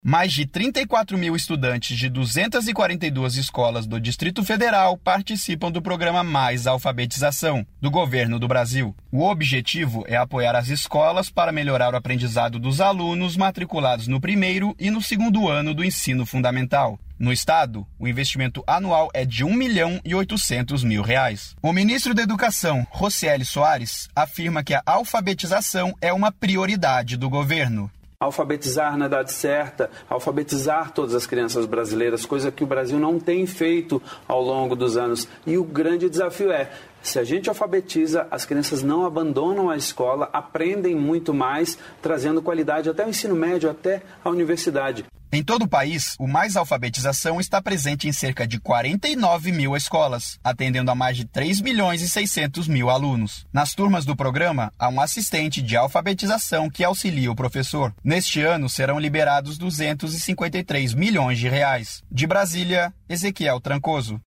Mais de 34 mil estudantes de 242 escolas do Distrito Federal participam do programa Mais Alfabetização, do governo do Brasil. O objetivo é apoiar as escolas para melhorar o aprendizado dos alunos matriculados no primeiro e no segundo ano do ensino fundamental. No estado, o investimento anual é de R$ 1.800.000. O ministro da Educação, Rocieli Soares, afirma que a alfabetização é uma prioridade do governo. Alfabetizar na idade certa, alfabetizar todas as crianças brasileiras, coisa que o Brasil não tem feito ao longo dos anos. E o grande desafio é, se a gente alfabetiza, as crianças não abandonam a escola, aprendem muito mais, trazendo qualidade até o ensino médio, até a universidade. Em todo o país, o Mais Alfabetização está presente em cerca de 49 mil escolas, atendendo a mais de 3.600.000 alunos. Nas turmas do programa, há um assistente de alfabetização que auxilia o professor. Neste ano, serão liberados R$ 253 milhões. De Brasília, Ezequiel Trancoso.